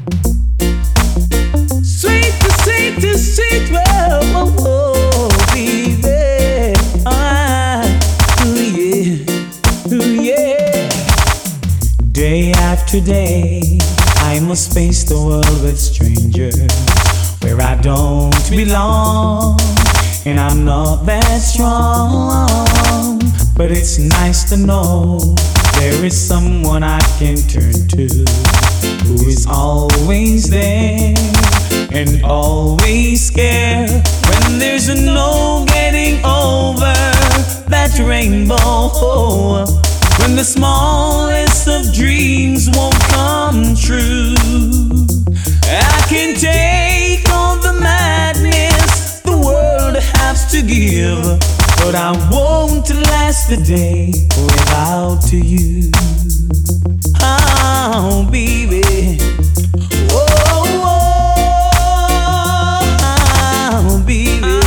Sweet, sweet, sweet, whoa, whoa, baby. Ooh, yeah, ooh, yeah. Day after day, I must face the world with strangers where I don't belong, and I'm not that strong. But it's nice to know there is someone I can turn to, who is always there and always scared when there's no getting over that rainbow. When the smallest of dreams won't come true, I can take all the madness the world has to give, but I won't last a day without you. Oh, baby. Oh, oh, baby.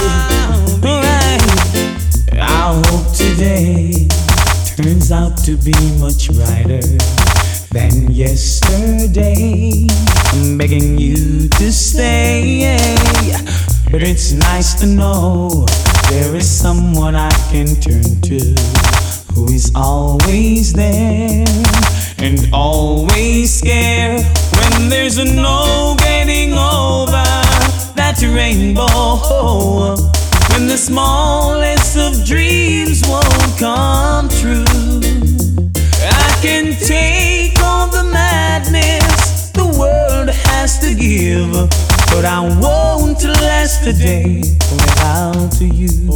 Right. I hope today turns out to be much brighter than yesterday. I'm begging you to stay, but it's nice to know there is someone I can turn to, who is always there and always scared when there's no getting over that rainbow. When the smallest of dreams won't come true, I can take all the madness the world has to give, but I won't last a day without you.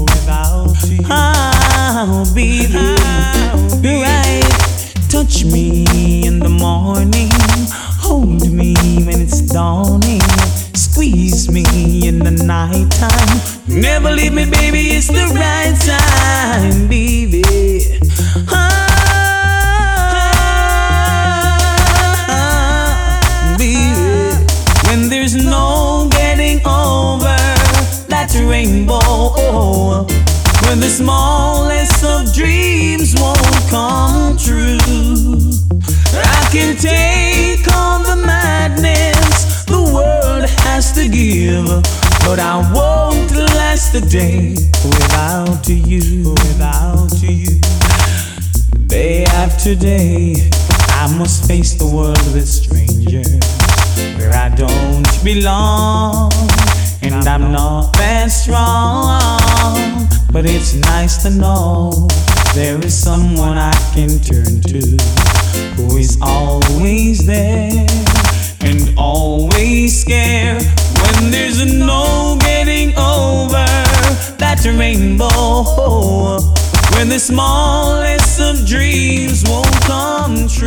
Oh, baby, right. Touch me in the morning, hold me when it's dawning, squeeze me in the nighttime. Never leave me, baby, it's the right time, baby. Baby, when there's no getting over that rainbow, when the smallest of dreams won't come true, I can take all the madness the world has to give, but I won't last a day without you. Day after day, I must face the world with strangers where I don't belong, and I'm not that strong. But it's nice to know there is someone I can turn to, who is always there and always scared when there's no getting over that rainbow. When the smallest of dreams won't come true.